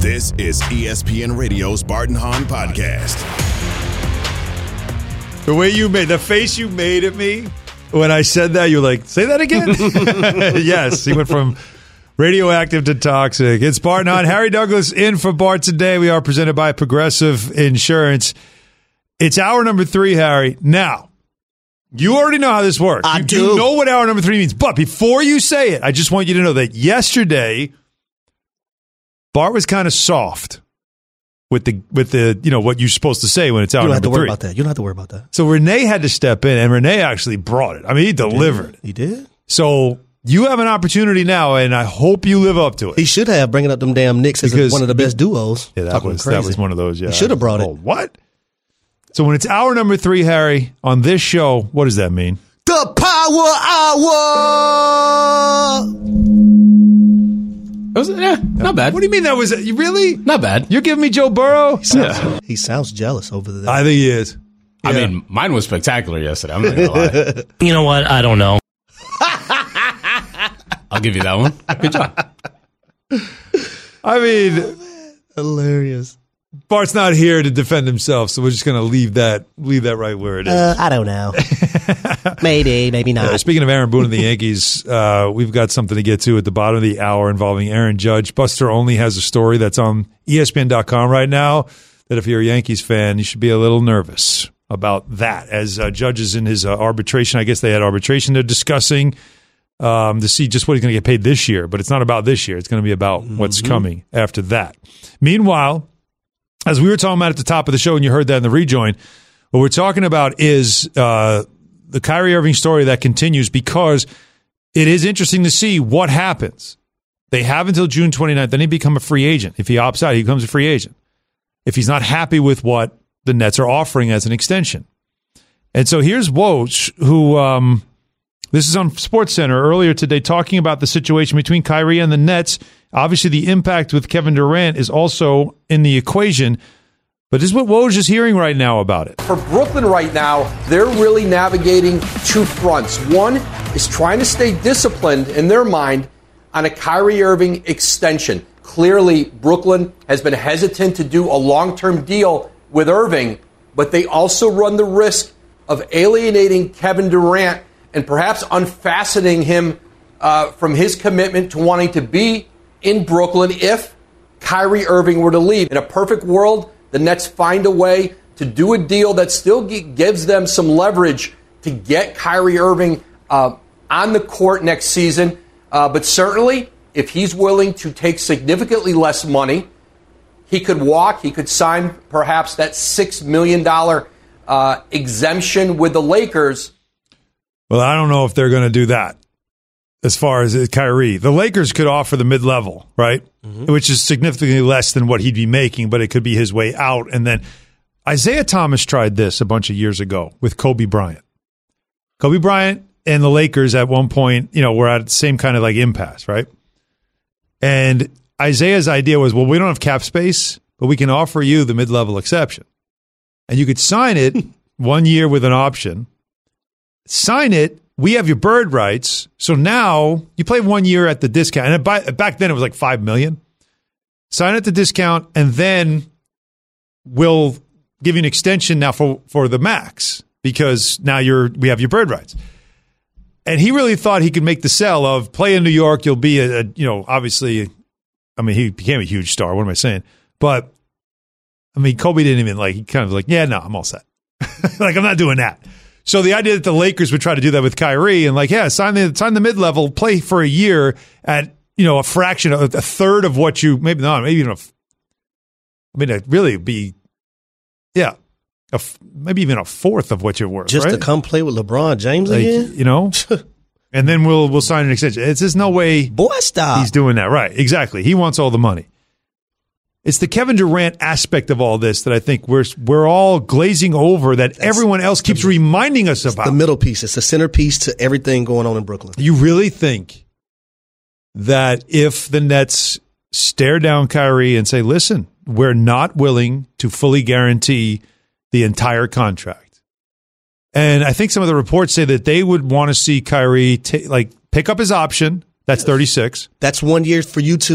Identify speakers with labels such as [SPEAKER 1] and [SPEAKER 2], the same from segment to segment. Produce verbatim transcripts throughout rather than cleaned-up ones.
[SPEAKER 1] This is E S P N Radio's Bart and Hahn podcast.
[SPEAKER 2] The way you made, the face you made at me when I said that, you're like, say that again? Yes, he went from radioactive to toxic. It's Bart and Hahn. Harry Douglas in for Bart today. We are presented by Progressive Insurance. It's hour number three, Harry. Now, you already know how this works.
[SPEAKER 3] I
[SPEAKER 2] you,
[SPEAKER 3] do.
[SPEAKER 2] You know what hour number three means. But before you say it, I just want you to know that yesterday, Bart was kind of soft with the with the you know what you're supposed to say when it's hour
[SPEAKER 3] You don't
[SPEAKER 2] number
[SPEAKER 3] have to worry
[SPEAKER 2] three.
[SPEAKER 3] about that. You don't have to worry about that.
[SPEAKER 2] So Renee had to step in, and Renee actually brought it. I mean, he delivered.
[SPEAKER 3] He did?
[SPEAKER 2] So you have an opportunity now, and I hope you live up to it.
[SPEAKER 3] He should have, bringing up them damn Knicks as
[SPEAKER 2] Because
[SPEAKER 3] one of the best duos.
[SPEAKER 2] Yeah, that
[SPEAKER 3] Talking
[SPEAKER 2] was
[SPEAKER 3] crazy.
[SPEAKER 2] that was one of those. Yeah,
[SPEAKER 3] He should have brought
[SPEAKER 2] oh,
[SPEAKER 3] it.
[SPEAKER 2] What? So when it's hour number three, Harry, on this show, what does that mean?
[SPEAKER 3] The Power Hour!
[SPEAKER 4] It was, yeah, not bad.
[SPEAKER 2] What do you mean that was? You really?
[SPEAKER 4] Not bad.
[SPEAKER 2] You're giving me Joe Burrow?
[SPEAKER 4] Yeah.
[SPEAKER 3] He sounds jealous over there.
[SPEAKER 2] I think he is.
[SPEAKER 4] I
[SPEAKER 2] Yeah.
[SPEAKER 4] mean, mine was spectacular yesterday. I'm not going to lie.
[SPEAKER 5] You know what? I don't know.
[SPEAKER 4] I'll give you that one. Good job.
[SPEAKER 2] I mean,
[SPEAKER 3] Hilarious.
[SPEAKER 2] Bart's not here to defend himself, so we're just going to leave that leave that right where it is.
[SPEAKER 3] Uh, I don't know. Maybe, maybe not.
[SPEAKER 2] Uh, speaking of Aaron Boone and the Yankees, uh, we've got something to get to at the bottom of the hour involving Aaron Judge. Buster Olney has a story that's on E S P N dot com right now that if you're a Yankees fan, you should be a little nervous about that. As uh, Judge is in his uh, arbitration, I guess they had arbitration they're discussing um, to see just what he's going to get paid this year. But it's not about this year. It's going to be about mm-hmm. what's coming after that. Meanwhile, as we were talking about at the top of the show, and you heard that in the rejoin, what we're talking about is uh, the Kyrie Irving story that continues because it is interesting to see what happens. They have until June twenty-ninth. Then he become a free agent. If he opts out, he becomes a free agent. If he's not happy with what the Nets are offering as an extension. And so here's Woj, who um, this is on SportsCenter earlier today, talking about the situation between Kyrie and the Nets. Obviously, the impact with Kevin Durant is also in the equation. But this is what Woj is hearing right now about it.
[SPEAKER 6] For Brooklyn right now, they're really navigating two fronts. One is trying to stay disciplined in their mind on a Kyrie Irving extension. Clearly, Brooklyn has been hesitant to do a long-term deal with Irving, but they also run the risk of alienating Kevin Durant and perhaps unfastening him uh, from his commitment to wanting to be in Brooklyn if Kyrie Irving were to leave. In a perfect world, the Nets find a way to do a deal that still g- gives them some leverage to get Kyrie Irving uh, on the court next season. Uh, but certainly, if he's willing to take significantly less money, he could walk, he could sign perhaps that six million dollars uh, exemption with the Lakers.
[SPEAKER 2] Well, I don't know if they're going to do that. As far as Kyrie, the Lakers could offer the mid-level, right? Mm-hmm. Which is significantly less than what he'd be making, but it could be his way out. And then Isaiah Thomas tried this a bunch of years ago with Kobe Bryant. Kobe Bryant and the Lakers at one point, you know, were at the same kind of like impasse, right? And Isaiah's idea was, well, we don't have cap space, but we can offer you the mid-level exception. And you could sign it one year with an option. Sign it. We have your bird rights, so now you play one year at the discount. And by, back then it was like five million dollars. Sign at the discount, and then we'll give you an extension now for, for the max because now you're we have your bird rights. And he really thought he could make the sell of play in New York. You'll be a, a you know obviously, I mean he became a huge star. What am I saying? But I mean Kobe didn't even like. He kind of like yeah no I'm all set. Like I'm not doing that. So the idea that the Lakers would try to do that with Kyrie and like, yeah, sign the sign the mid level, play for a year at you know a fraction, a, a third of what you maybe not, maybe even a. I mean, it really be, yeah, a, maybe even a fourth of what you're worth,
[SPEAKER 3] just
[SPEAKER 2] right?
[SPEAKER 3] to come play with LeBron James
[SPEAKER 2] like,
[SPEAKER 3] again,
[SPEAKER 2] you know. And then we'll we'll sign an extension. It's just no way,
[SPEAKER 3] boy, stop.
[SPEAKER 2] He's doing that, right? Exactly. He wants all the money. It's the Kevin Durant aspect of all this that I think we're we're all glazing over that That's, everyone else keeps the, reminding us about.
[SPEAKER 3] The middle piece. It's the centerpiece to everything going on in Brooklyn.
[SPEAKER 2] You really think that if the Nets stare down Kyrie and say, listen, we're not willing to fully guarantee the entire contract. And I think some of the reports say that they would want to see Kyrie t- like pick up his option. That's thirty-six.
[SPEAKER 3] That's one year for you to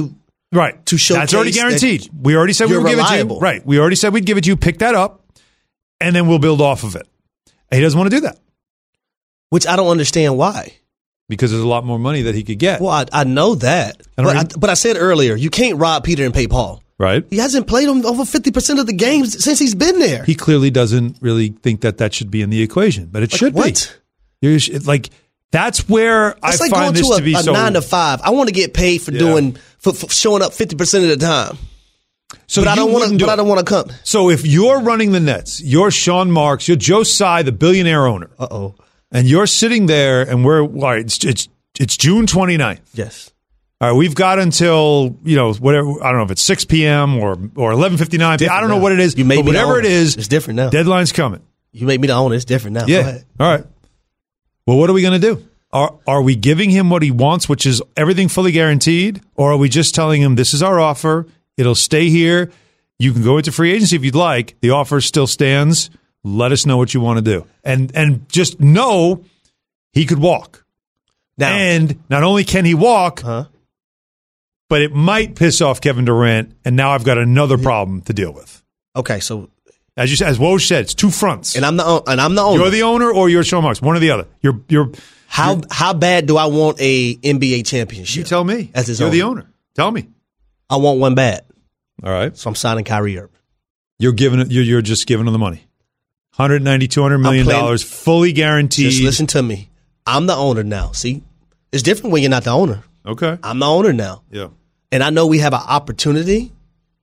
[SPEAKER 2] Right.
[SPEAKER 3] To showcase
[SPEAKER 2] That's already guaranteed.
[SPEAKER 3] that
[SPEAKER 2] We already said we
[SPEAKER 3] you're
[SPEAKER 2] would give it to you.
[SPEAKER 3] reliable.
[SPEAKER 2] Right. We already said we'd give it to you. Pick that up, and then we'll build off of it. And he doesn't want to do that
[SPEAKER 3] Which I don't understand why.
[SPEAKER 2] because there's a lot more money that he could get.
[SPEAKER 3] Well, I, I know that.
[SPEAKER 2] I don't
[SPEAKER 3] But I,
[SPEAKER 2] really-
[SPEAKER 3] but I said earlier, you can't rob Peter and pay Paul.
[SPEAKER 2] Right.
[SPEAKER 3] He hasn't played him over fifty percent of the games since he's been there.
[SPEAKER 2] He clearly doesn't really think that that should be in the equation, but it
[SPEAKER 3] Like,
[SPEAKER 2] should
[SPEAKER 3] what?
[SPEAKER 2] be. You're, sh- like that's where
[SPEAKER 3] It's
[SPEAKER 2] I
[SPEAKER 3] like
[SPEAKER 2] find
[SPEAKER 3] going
[SPEAKER 2] this
[SPEAKER 3] to a,
[SPEAKER 2] to be
[SPEAKER 3] a
[SPEAKER 2] so.
[SPEAKER 3] nine to five. I want to get paid for
[SPEAKER 2] Yeah.
[SPEAKER 3] doing for, for showing up fifty percent of the time.
[SPEAKER 2] so
[SPEAKER 3] But I
[SPEAKER 2] you
[SPEAKER 3] don't want to.
[SPEAKER 2] wouldn't do
[SPEAKER 3] But I
[SPEAKER 2] it.
[SPEAKER 3] don't want to come.
[SPEAKER 2] So if you're running the Nets, you're Sean Marks, you're Joe Tsai, the billionaire owner,
[SPEAKER 3] Uh oh.
[SPEAKER 2] and you're sitting there, and we're all right, it's it's, it's June twenty-ninth.
[SPEAKER 3] Yes.
[SPEAKER 2] All right, we've got until, you know, whatever, I don't know if it's six p.m. or or eleven fifty-nine. I don't know
[SPEAKER 3] now.
[SPEAKER 2] what it is,
[SPEAKER 3] You made
[SPEAKER 2] but
[SPEAKER 3] me the
[SPEAKER 2] whatever it
[SPEAKER 3] owner.
[SPEAKER 2] is,
[SPEAKER 3] It's different now.
[SPEAKER 2] deadline's coming.
[SPEAKER 3] You make me the owner. It's different now. Go
[SPEAKER 2] Yeah.
[SPEAKER 3] ahead.
[SPEAKER 2] All right. Well, what are we going to do? Are are we giving him what he wants, which is everything fully guaranteed, or are we just telling him this is our offer, it'll stay here, you can go into free agency if you'd like, the offer still stands, let us know what you want to do. And and just know he could walk.
[SPEAKER 3] Now,
[SPEAKER 2] And not only can he walk,
[SPEAKER 3] huh?
[SPEAKER 2] but it might piss off Kevin Durant, and now I've got another problem to deal with.
[SPEAKER 3] Okay. So,
[SPEAKER 2] As you said, as Woj said, it's two fronts.
[SPEAKER 3] and I'm the own- and I'm the owner.
[SPEAKER 2] You're the owner, or you're Sean Marks, one or the other. You're you're.
[SPEAKER 3] how how bad do I want a N B A championship?
[SPEAKER 2] You tell me.
[SPEAKER 3] As his
[SPEAKER 2] you're
[SPEAKER 3] owner.
[SPEAKER 2] the owner. Tell me.
[SPEAKER 3] I want one bad.
[SPEAKER 2] All right.
[SPEAKER 3] So I'm signing Kyrie Irving.
[SPEAKER 2] You're giving it. You're, you're just giving them the money. one hundred ninety, two hundred million
[SPEAKER 3] playing-
[SPEAKER 2] dollars, fully guaranteed.
[SPEAKER 3] Just listen to me. I'm the owner now. See, it's different when you're not the owner.
[SPEAKER 2] Okay.
[SPEAKER 3] I'm the owner now.
[SPEAKER 2] Yeah.
[SPEAKER 3] And I know we have an opportunity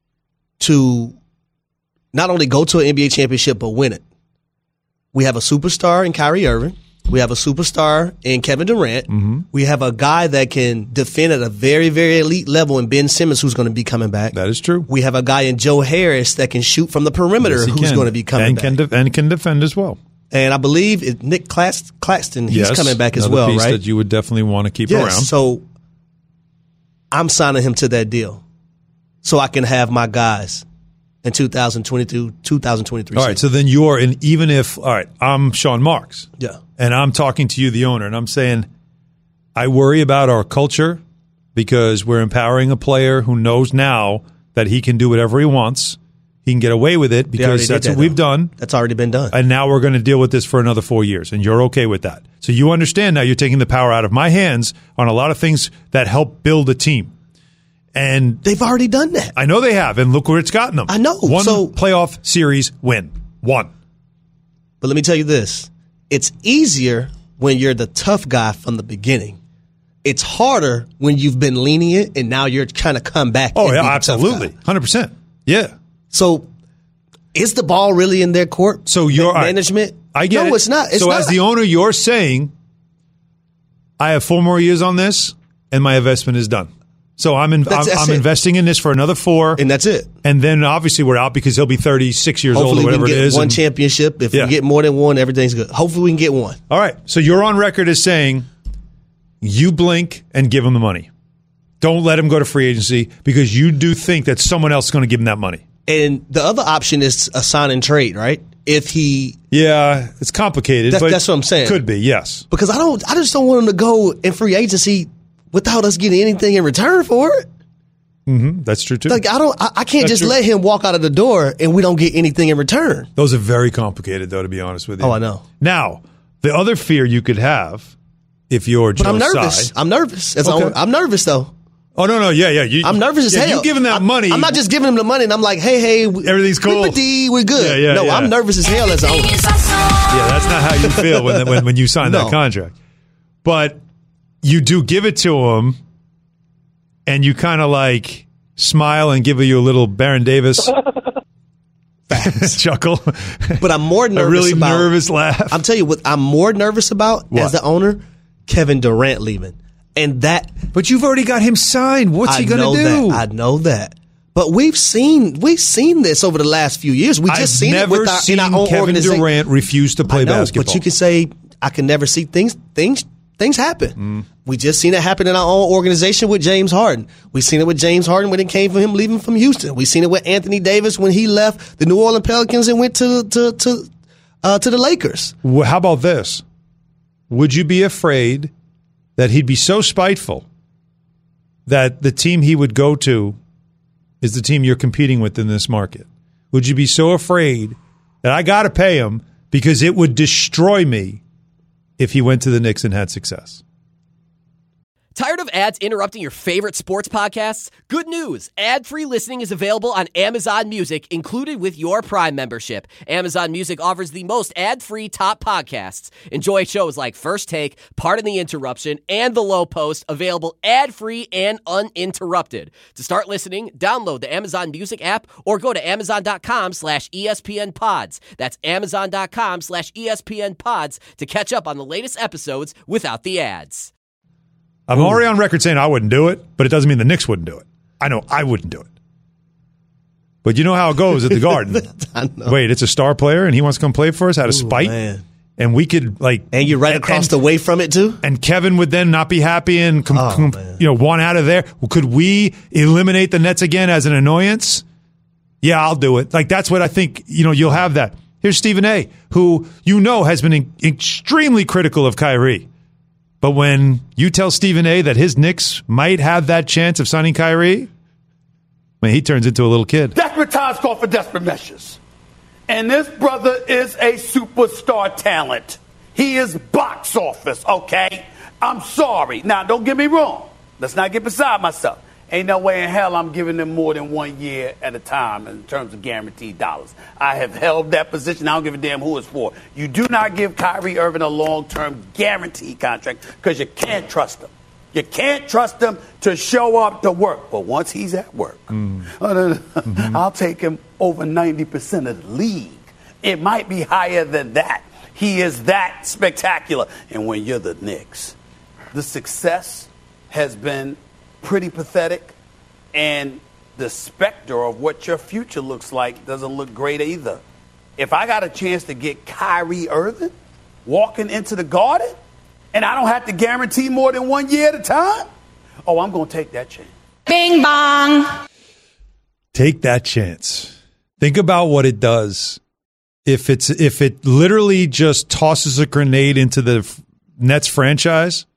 [SPEAKER 3] to not only go to an N B A championship, but win it. We have a superstar in Kyrie Irving. We have a superstar in Kevin Durant.
[SPEAKER 2] Mm-hmm.
[SPEAKER 3] We have a guy that can defend at a very, very elite level in Ben Simmons, who's going to be coming back.
[SPEAKER 2] That is true.
[SPEAKER 3] We have a guy in Joe Harris that can shoot from the perimeter,
[SPEAKER 2] Yes, he
[SPEAKER 3] who's
[SPEAKER 2] can.
[SPEAKER 3] going to be coming
[SPEAKER 2] and
[SPEAKER 3] back.
[SPEAKER 2] Can de- and can defend as well.
[SPEAKER 3] And I believe it, Nick Clax- Claxton, he's
[SPEAKER 2] Yes,
[SPEAKER 3] coming back as
[SPEAKER 2] another
[SPEAKER 3] well,
[SPEAKER 2] piece
[SPEAKER 3] right?
[SPEAKER 2] that you would definitely want to keep
[SPEAKER 3] Yes.
[SPEAKER 2] around.
[SPEAKER 3] So I'm signing him to that deal so I can have my guys in two thousand twenty-two, two thousand twenty-three.
[SPEAKER 2] All right. So then you're in, even if, all right, I'm Sean Marks.
[SPEAKER 3] Yeah.
[SPEAKER 2] And I'm talking to you, the owner, and I'm saying, I worry about our culture because we're empowering a player who knows now that he can do whatever he wants. He can get away with it
[SPEAKER 3] They already
[SPEAKER 2] because
[SPEAKER 3] did
[SPEAKER 2] that's
[SPEAKER 3] that,
[SPEAKER 2] what we've
[SPEAKER 3] though.
[SPEAKER 2] done.
[SPEAKER 3] That's already been done.
[SPEAKER 2] And now we're going to deal with this for another four years, and you're okay with that. So you understand now you're taking the power out of my hands on a lot of things that help build a team. And
[SPEAKER 3] They've already done that.
[SPEAKER 2] I know they have, and look where it's gotten them.
[SPEAKER 3] I know.
[SPEAKER 2] One
[SPEAKER 3] So-
[SPEAKER 2] playoff series win. One.
[SPEAKER 3] But let me tell you this. It's easier when you're the tough guy from the beginning. It's harder when you've been lenient and now you're kind of come back.
[SPEAKER 2] Oh,
[SPEAKER 3] and
[SPEAKER 2] yeah,
[SPEAKER 3] be the tough
[SPEAKER 2] absolutely.
[SPEAKER 3] guy.
[SPEAKER 2] one hundred percent. Yeah.
[SPEAKER 3] So is the ball really in their court?
[SPEAKER 2] So you're
[SPEAKER 3] Ma- management?
[SPEAKER 2] I get
[SPEAKER 3] no,
[SPEAKER 2] it.
[SPEAKER 3] it's not. It's
[SPEAKER 2] so
[SPEAKER 3] not.
[SPEAKER 2] as the owner, you're saying, I have four more years on this, and my investment is done. So I'm in,
[SPEAKER 3] That's-
[SPEAKER 2] I'm,
[SPEAKER 3] that's
[SPEAKER 2] I'm
[SPEAKER 3] it.
[SPEAKER 2] investing in this for another four,
[SPEAKER 3] and that's it.
[SPEAKER 2] and then obviously we're out because he'll be thirty-six years
[SPEAKER 3] Hopefully
[SPEAKER 2] old or
[SPEAKER 3] we
[SPEAKER 2] whatever
[SPEAKER 3] can
[SPEAKER 2] it
[SPEAKER 3] get
[SPEAKER 2] is.
[SPEAKER 3] one
[SPEAKER 2] and-
[SPEAKER 3] championship. If
[SPEAKER 2] Yeah.
[SPEAKER 3] we get more than one, everything's good. Hopefully we can get one.
[SPEAKER 2] All right. So you're on record as saying you blink and give him the money. Don't let him go to free agency because you do think that someone else is going to give him that money.
[SPEAKER 3] And the other option is a sign and trade, right? If he,
[SPEAKER 2] Yeah, it's complicated.
[SPEAKER 3] That's-
[SPEAKER 2] but
[SPEAKER 3] that's what I'm saying.
[SPEAKER 2] Could be, yes.
[SPEAKER 3] because I don't, I just don't want him to go in free agency without us getting anything in return for it.
[SPEAKER 2] That's true too.
[SPEAKER 3] Like I don't, I, I can't
[SPEAKER 2] That's
[SPEAKER 3] just
[SPEAKER 2] true.
[SPEAKER 3] let him walk out of the door and we don't get anything in return.
[SPEAKER 2] Those are very complicated, though, to be honest with you.
[SPEAKER 3] Oh, I know.
[SPEAKER 2] Now, the other fear you could have if you're
[SPEAKER 3] But
[SPEAKER 2] Joe
[SPEAKER 3] I'm nervous.
[SPEAKER 2] Tsai-
[SPEAKER 3] I'm nervous. As
[SPEAKER 2] Okay.
[SPEAKER 3] I'm, I'm nervous though.
[SPEAKER 2] Oh, no, no, yeah, yeah. You,
[SPEAKER 3] I'm nervous as
[SPEAKER 2] yeah,
[SPEAKER 3] hell.
[SPEAKER 2] You giving that
[SPEAKER 3] I'm,
[SPEAKER 2] money.
[SPEAKER 3] I'm not just giving him the money and I'm like, hey, hey, we-
[SPEAKER 2] Everything's cool.
[SPEAKER 3] Whippity, we're good.
[SPEAKER 2] Yeah, yeah,
[SPEAKER 3] no,
[SPEAKER 2] yeah.
[SPEAKER 3] I'm nervous as hell as an owner.
[SPEAKER 2] Yeah, that's not how you feel when, when, when you sign
[SPEAKER 3] No.
[SPEAKER 2] that contract. But you do give it to him, and you kind of like smile and give you a little Baron Davis chuckle.
[SPEAKER 3] But I'm more nervous
[SPEAKER 2] a really
[SPEAKER 3] about,
[SPEAKER 2] nervous laugh.
[SPEAKER 3] I'm telling you what I'm more nervous about
[SPEAKER 2] What?
[SPEAKER 3] as the owner, Kevin Durant leaving. And that
[SPEAKER 2] but you've already got him signed. What's
[SPEAKER 3] I
[SPEAKER 2] he going
[SPEAKER 3] know
[SPEAKER 2] to do?
[SPEAKER 3] that. I know that. But we've seen we've seen this over the last few years. We just
[SPEAKER 2] I've
[SPEAKER 3] seen
[SPEAKER 2] never
[SPEAKER 3] it with our,
[SPEAKER 2] seen
[SPEAKER 3] in our own
[SPEAKER 2] Kevin
[SPEAKER 3] organization.
[SPEAKER 2] Durant refuse to play
[SPEAKER 3] I know,
[SPEAKER 2] basketball.
[SPEAKER 3] but you can say I can never see things things things happen.
[SPEAKER 2] Mm.
[SPEAKER 3] We just seen it happen in our own organization with James Harden. We seen it with James Harden when it came from him leaving from Houston. We seen it with Anthony Davis when he left the New Orleans Pelicans and went to to to uh, to the Lakers.
[SPEAKER 2] Well, how about this? Would you be afraid that he'd be so spiteful that the team he would go to is the team you're competing with in this market? Would you be so afraid that I got to pay him because it would destroy me if he went to the Knicks and had success?
[SPEAKER 5] Tired of ads interrupting your favorite sports podcasts? Good news. Ad-free listening is available on Amazon Music, included with your Prime membership. Amazon Music offers the most ad-free top podcasts. Enjoy shows like First Take, Pardon the Interruption, and The Low Post, available ad-free and uninterrupted. To start listening, download the Amazon Music app or go to amazon.com slash ESPN pods. That's amazon.com slash ESPN pods to catch up on the latest episodes without the ads.
[SPEAKER 2] I'm already on record saying I wouldn't do it, but it doesn't mean the Knicks wouldn't do it. I know I wouldn't do it. But you know how it goes at the Garden.
[SPEAKER 3] I know.
[SPEAKER 2] Wait, it's a star player and he wants to come play for us out of
[SPEAKER 3] Ooh,
[SPEAKER 2] spite?
[SPEAKER 3] man.
[SPEAKER 2] And we could, like...
[SPEAKER 3] And you're right
[SPEAKER 2] and,
[SPEAKER 3] across
[SPEAKER 2] and,
[SPEAKER 3] the way from it, too?
[SPEAKER 2] And Kevin would then not be happy and, com-
[SPEAKER 3] Oh,
[SPEAKER 2] com-
[SPEAKER 3] man.
[SPEAKER 2] you know, want out of there. Well, could we eliminate the Nets again as an annoyance? Yeah, I'll do it. Like, that's what I think, you know, you'll have that. Here's Stephen A., who you know has been in- extremely critical of Kyrie. But when you tell Stephen A. that his Knicks might have that chance of signing Kyrie, I mean, he turns into a little kid.
[SPEAKER 7] Desperate times call for desperate measures. And this brother is a superstar talent. He is box office, okay? I'm sorry. Now, don't get me wrong. Let's not get beside myself. Ain't no way in hell I'm giving them more than one year at a time in terms of guaranteed dollars. I have held that position. I don't give a damn who it's for. You do not give Kyrie Irving a long-term guaranteed contract because you can't trust him. You can't trust him to show up to work. But once he's at work, mm. mm-hmm. I'll take him over ninety percent of the league. It might be higher than that. He is that spectacular. And when you're the Knicks, the success has been pretty pathetic, and the specter of what your future looks like doesn't look great either. If I got a chance to get Kyrie Irving walking into the Garden, and I don't have to guarantee more than one year at a time, oh, I'm going to take that chance.
[SPEAKER 8] Bing bong.
[SPEAKER 2] Take that chance. Think about what it does. If it's if it literally just tosses a grenade into the Nets franchise.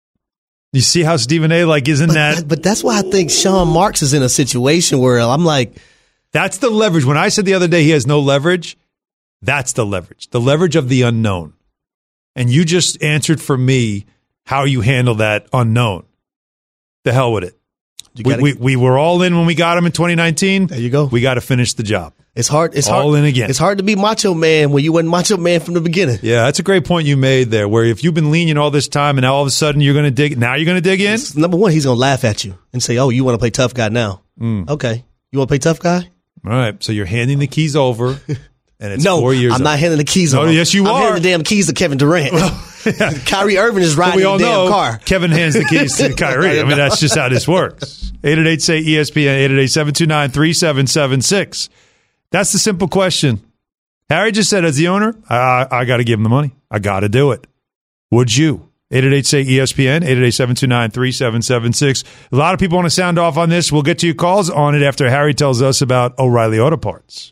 [SPEAKER 2] You see how Stephen A. like isn't
[SPEAKER 3] but,
[SPEAKER 2] that?
[SPEAKER 3] But that's why I think Sean Marks is in a situation where I'm like,
[SPEAKER 2] that's the leverage. When I said the other day he has no leverage, that's the leverage. The leverage of the unknown. And you just answered for me how you handle that unknown. The hell with it.
[SPEAKER 3] You
[SPEAKER 2] we,
[SPEAKER 3] gotta,
[SPEAKER 2] we we were all in when we got him in twenty nineteen.
[SPEAKER 3] There you go.
[SPEAKER 2] We got to finish the job.
[SPEAKER 3] It's hard. It's
[SPEAKER 2] all
[SPEAKER 3] hard,
[SPEAKER 2] in again.
[SPEAKER 3] It's hard to be Macho Man when you weren't Macho Man from the beginning.
[SPEAKER 2] Yeah, that's a great point you made there. Where if you've been lenient all this time and now all of a sudden you're going to dig, now you're going to dig in.
[SPEAKER 3] It's, number one, he's going to laugh at you and say, "Oh, you want to play tough guy now? Mm. Okay, you want to play tough guy?
[SPEAKER 2] All right." So you're handing the keys over, and it's
[SPEAKER 3] no,
[SPEAKER 2] four years.
[SPEAKER 3] I'm
[SPEAKER 2] up.
[SPEAKER 3] not handing the keys
[SPEAKER 2] no,
[SPEAKER 3] over.
[SPEAKER 2] Yes, you
[SPEAKER 3] I'm
[SPEAKER 2] are.
[SPEAKER 3] handing the damn keys to Kevin Durant. Yeah. Kyrie Irving is riding
[SPEAKER 2] we all
[SPEAKER 3] the damn
[SPEAKER 2] know
[SPEAKER 3] car.
[SPEAKER 2] Kevin hands the keys to Kyrie. I mean, that's just how this works. eight eight eight say E S P N, eight eight eight, seven two nine, three seven seven six. That's the simple question. Harry just said, as the owner, I, I got to give him the money. I got to do it. Would you? eight eight eight say E S P N, eight eight eight, seven two nine, three seven seven six. A lot of people want to sound off on this. We'll get to your calls on it after Harry tells us about O'Reilly Auto Parts.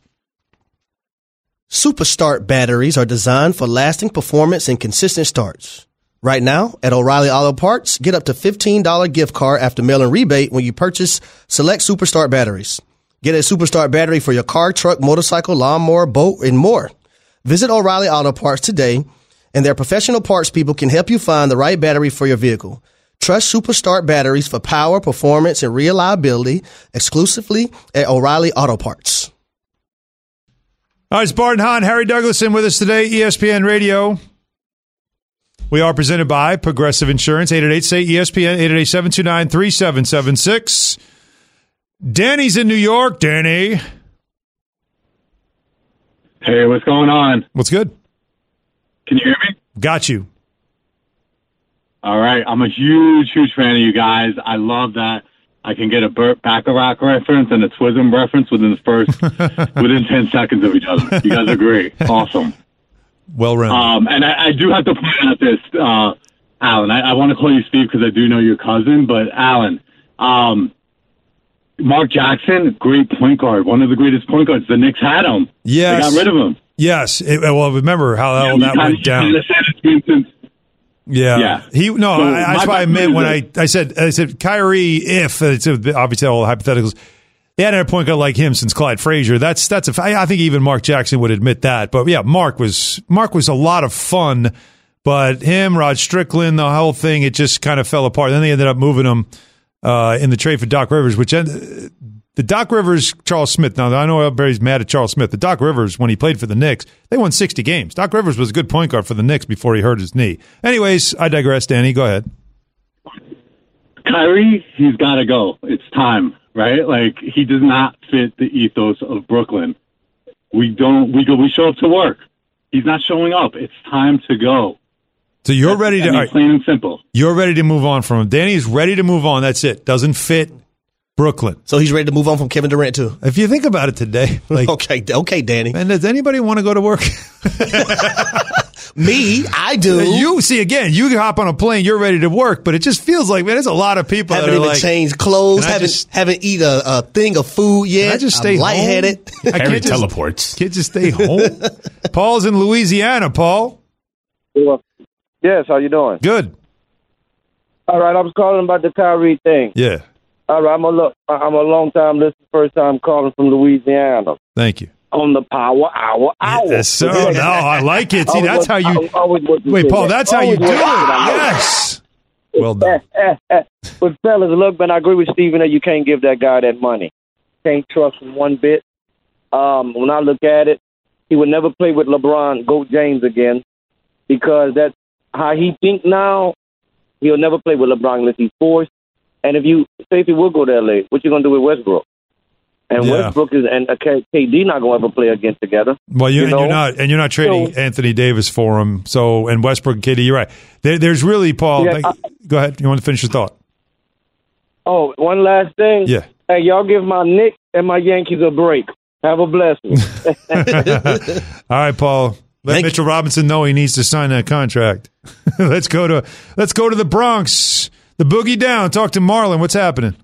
[SPEAKER 3] Superstart batteries are designed for lasting performance and consistent starts. Right now, at O'Reilly Auto Parts, get up to fifteen dollars gift card after mail-in rebate when you purchase select Superstart batteries. Get a Superstart battery for your car, truck, motorcycle, lawnmower, boat, and more. Visit O'Reilly Auto Parts today, and their professional parts people can help you find the right battery for your vehicle. Trust Superstart batteries for power, performance, and reliability exclusively at O'Reilly Auto Parts.
[SPEAKER 2] All right, it's Bart and Hahn, Harry Douglason with us today, E S P N Radio. We are presented by Progressive Insurance, eight eight eight say E S P N, eight eight eight, seven two nine, three seven seven six. Danny's in New York. Danny.
[SPEAKER 9] Hey, what's going on?
[SPEAKER 2] What's good?
[SPEAKER 9] Can you hear me?
[SPEAKER 2] Got you.
[SPEAKER 9] All right. I'm a huge, huge fan of you guys. I love that I can get a Burt Bacharach reference and a Twism reference within the first, within ten seconds of each other. You guys are great. Awesome.
[SPEAKER 2] Well run.
[SPEAKER 9] Um, and I, I do have to point out this, uh, Alan. I, I want to call you Steve because I do know your cousin, but Alan, um, Mark Jackson, great point guard, one of the greatest point guards. The Knicks had him.
[SPEAKER 2] Yes.
[SPEAKER 9] They got rid of him.
[SPEAKER 2] Yes. It, well, remember how
[SPEAKER 9] yeah,
[SPEAKER 2] that went down. Yeah.
[SPEAKER 9] Yeah.
[SPEAKER 2] He no,
[SPEAKER 9] So
[SPEAKER 2] I, that's
[SPEAKER 9] my
[SPEAKER 2] why I meant when I,
[SPEAKER 9] question
[SPEAKER 2] I said I said Kyrie if it's obviously all hypotheticals. They hadn't had a point guard like him since Clyde Frazier. That's that's a I think even Mark Jackson would admit that. But yeah, Mark was Mark was a lot of fun. But him, Rod Strickland, the whole thing, it just kind of fell apart. Then they ended up moving him uh, in the trade for Doc Rivers, which ended, the Doc Rivers, Charles Smith. Now, I know everybody's mad at Charles Smith. The Doc Rivers, when he played for the Knicks, they won sixty games. Doc Rivers was a good point guard for the Knicks before he hurt his knee. Anyways, I digress, Danny. Go ahead.
[SPEAKER 9] Kyrie, he's got to go. It's time, right? Like, he does not fit the ethos of Brooklyn. We don't, we go, we show up to work. He's not showing up. It's time to go.
[SPEAKER 2] So you're ready to,
[SPEAKER 9] I mean,
[SPEAKER 2] all right,
[SPEAKER 9] plain and simple.
[SPEAKER 2] You're ready to move on from him. Danny's ready to move on. That's it. Doesn't fit Brooklyn.
[SPEAKER 3] So he's ready to move on from Kevin Durant too.
[SPEAKER 2] If you think about it today, like,
[SPEAKER 3] okay, okay, Danny.
[SPEAKER 2] And does anybody want to go to work?
[SPEAKER 3] Me, I do.
[SPEAKER 2] You see again. You hop on a plane. You're ready to work, but it just feels like man, there's a lot of people
[SPEAKER 3] haven't
[SPEAKER 2] that are
[SPEAKER 3] even
[SPEAKER 2] like,
[SPEAKER 3] changed clothes.
[SPEAKER 2] Can I
[SPEAKER 3] Haven't
[SPEAKER 2] just-
[SPEAKER 3] haven't eat a, a thing of food yet.
[SPEAKER 2] Can I just stay
[SPEAKER 3] I'm
[SPEAKER 2] home?
[SPEAKER 3] lightheaded.
[SPEAKER 2] I
[SPEAKER 4] Harry
[SPEAKER 2] can't just,
[SPEAKER 4] teleports.
[SPEAKER 2] can't just stay home. Paul's in Louisiana. Paul,
[SPEAKER 8] Yes, how you doing?
[SPEAKER 2] good.
[SPEAKER 8] All right, I was calling about the Kyrie thing.
[SPEAKER 2] Yeah,
[SPEAKER 8] All right, I'm a look. I'm a long time listener, first time calling from Louisiana
[SPEAKER 2] thank you.
[SPEAKER 8] on the Power Hour. Hour.
[SPEAKER 2] Yes, sir. No, I like it. See, that's how you. Wait, Paul, that's how you do it. Yes. Well done.
[SPEAKER 8] But fellas, look, man, I agree with Stephen that you can't give that guy that money. Can't trust him one bit. Um, when I look at it, he would never play with LeBron, Goat James again, because that's how he think now. He'll never play with LeBron unless he's forced. And if you say if he will go to L A, what you gonna do with Westbrook? And
[SPEAKER 2] Yeah.
[SPEAKER 8] Westbrook is and uh, K D not gonna ever play again together.
[SPEAKER 2] Well, you,
[SPEAKER 8] you
[SPEAKER 2] and
[SPEAKER 8] know?
[SPEAKER 2] you're not, and you're not trading
[SPEAKER 8] So-
[SPEAKER 2] Anthony Davis for him. So, and Westbrook and K D, you're right. There, there's really Paul.
[SPEAKER 8] Yeah,
[SPEAKER 2] like-
[SPEAKER 8] I-
[SPEAKER 2] go ahead. You want to finish your thought?
[SPEAKER 8] Oh, one last thing.
[SPEAKER 2] Yeah.
[SPEAKER 8] Hey, y'all give my Knicks and my Yankees a break. Have a blessing.
[SPEAKER 2] All right, Paul. Let
[SPEAKER 3] Thank
[SPEAKER 2] Mitchell Robinson know he needs to sign that contract. let's go to let's go to the Bronx. The boogie down. Talk to Marlon. What's happening?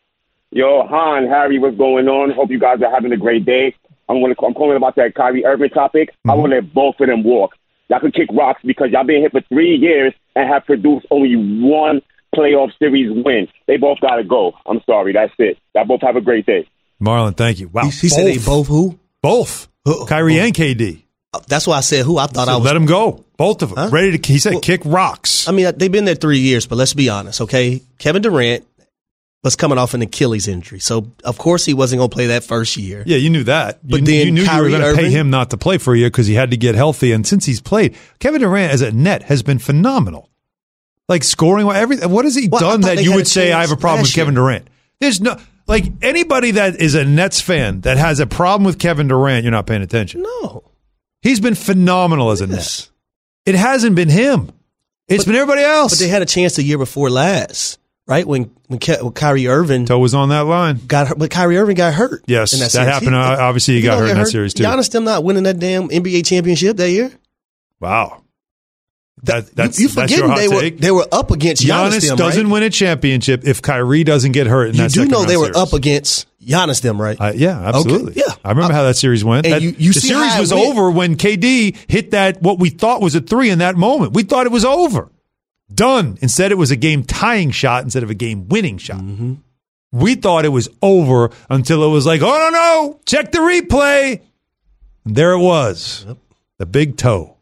[SPEAKER 10] Yo, Han, Harry, what's going on? Hope you guys are having a great day. I'm gonna, I'm calling about that Kyrie Irving topic. Mm-hmm. I want to let both of them walk. Y'all can kick rocks because y'all been here for three years and have produced only one playoff series win. They both got to go. I'm sorry. That's it. Y'all both have a great day.
[SPEAKER 2] Marlon, thank you. Wow.
[SPEAKER 3] He, he said they both who?
[SPEAKER 2] Both.
[SPEAKER 3] Who?
[SPEAKER 2] Kyrie and K D.
[SPEAKER 3] That's why I said who. I thought
[SPEAKER 2] So
[SPEAKER 3] I was.
[SPEAKER 2] let them go. Both of them.
[SPEAKER 3] Huh?
[SPEAKER 2] Ready to, he said,
[SPEAKER 3] Well-
[SPEAKER 2] kick rocks.
[SPEAKER 3] I mean, they've been there three years, but let's be honest, okay? Kevin Durant was coming off an Achilles injury, so of course he wasn't going to play that first year.
[SPEAKER 2] Yeah, you knew that.
[SPEAKER 3] But
[SPEAKER 2] you,
[SPEAKER 3] then
[SPEAKER 2] you knew
[SPEAKER 3] Kyrie
[SPEAKER 2] you were going to pay
[SPEAKER 3] Irving-
[SPEAKER 2] him not to play for you because he had to get healthy. And since he's played, Kevin Durant as a net has been phenomenal. Like scoring, everything. What has he
[SPEAKER 3] Well, I
[SPEAKER 2] done
[SPEAKER 3] thought
[SPEAKER 2] that
[SPEAKER 3] they
[SPEAKER 2] you
[SPEAKER 3] had
[SPEAKER 2] would
[SPEAKER 3] a
[SPEAKER 2] say I
[SPEAKER 3] chance
[SPEAKER 2] have a problem with
[SPEAKER 3] last year.
[SPEAKER 2] Kevin Durant? There's no like anybody that is a Nets fan that has a problem with Kevin Durant. You're not paying attention.
[SPEAKER 3] No.
[SPEAKER 2] He's been phenomenal as a
[SPEAKER 3] Yes.
[SPEAKER 2] net. It hasn't been him. It's
[SPEAKER 3] But-
[SPEAKER 2] been everybody else.
[SPEAKER 3] But they had a chance the year before last, right? When when, Ke- when Kyrie Irving
[SPEAKER 2] Toe was on that line.
[SPEAKER 3] got hurt, but Kyrie Irving got hurt.
[SPEAKER 2] Yes,
[SPEAKER 3] in
[SPEAKER 2] that
[SPEAKER 3] series.
[SPEAKER 2] happened. Uh, obviously, he got
[SPEAKER 3] don't
[SPEAKER 2] hurt
[SPEAKER 3] get
[SPEAKER 2] in that series, too.
[SPEAKER 3] Giannis them not winning that damn N B A championship that year.
[SPEAKER 2] Wow. That, that's,
[SPEAKER 3] you, you
[SPEAKER 2] that's your
[SPEAKER 3] forgetting
[SPEAKER 2] hot
[SPEAKER 3] they were
[SPEAKER 2] take.
[SPEAKER 3] they were up against Giannis.
[SPEAKER 2] Giannis
[SPEAKER 3] them,
[SPEAKER 2] doesn't
[SPEAKER 3] right?
[SPEAKER 2] win a championship if Kyrie doesn't get hurt in
[SPEAKER 3] You
[SPEAKER 2] that
[SPEAKER 3] do
[SPEAKER 2] second
[SPEAKER 3] know
[SPEAKER 2] round
[SPEAKER 3] they were
[SPEAKER 2] series.
[SPEAKER 3] up against Giannis them, right?
[SPEAKER 2] Uh, yeah, absolutely.
[SPEAKER 3] Okay, yeah.
[SPEAKER 2] I remember how that series went.
[SPEAKER 3] And
[SPEAKER 2] That-
[SPEAKER 3] you- you
[SPEAKER 2] the
[SPEAKER 3] see
[SPEAKER 2] series
[SPEAKER 3] how it
[SPEAKER 2] was
[SPEAKER 3] went.
[SPEAKER 2] over when K D hit that what we thought was a three in that moment. We thought it was over, done. Instead, it was a game tying shot instead of a game winning shot.
[SPEAKER 3] Mm-hmm.
[SPEAKER 2] We thought it was over until it was like, oh no, no, check the replay. And there it was,
[SPEAKER 3] Yep.
[SPEAKER 2] the big toe.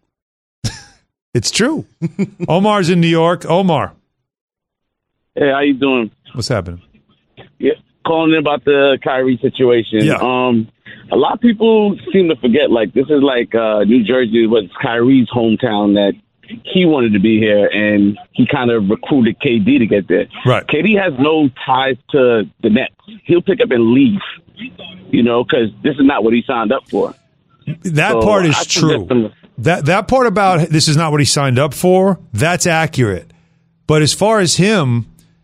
[SPEAKER 2] It's true. Omar's in New York. Omar,
[SPEAKER 11] Hey, how you doing?
[SPEAKER 2] what's happening?
[SPEAKER 11] Yeah, calling in about the Kyrie situation.
[SPEAKER 2] Yeah.
[SPEAKER 11] Um, a lot of people seem to forget, like, this is like uh, New Jersey was Kyrie's hometown, that he wanted to be here, and he kind of recruited K D to get there.
[SPEAKER 2] Right.
[SPEAKER 11] K D has no ties to the Nets. He'll pick up and leave, you know, because this is not what he signed up for.
[SPEAKER 2] That
[SPEAKER 11] So,
[SPEAKER 2] part is
[SPEAKER 11] I suggest
[SPEAKER 2] true.
[SPEAKER 11] him-
[SPEAKER 2] That that part about this is not what he signed up for, that's accurate. But as far as him,